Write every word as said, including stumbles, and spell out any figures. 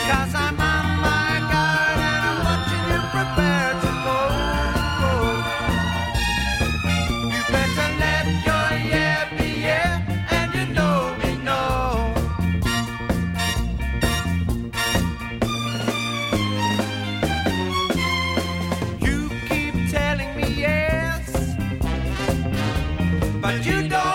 'cause I'm on my guard and I'm watching you prepare to fold. You better let your yeah be yeah, and you know me no. You keep telling me yes, but you don't.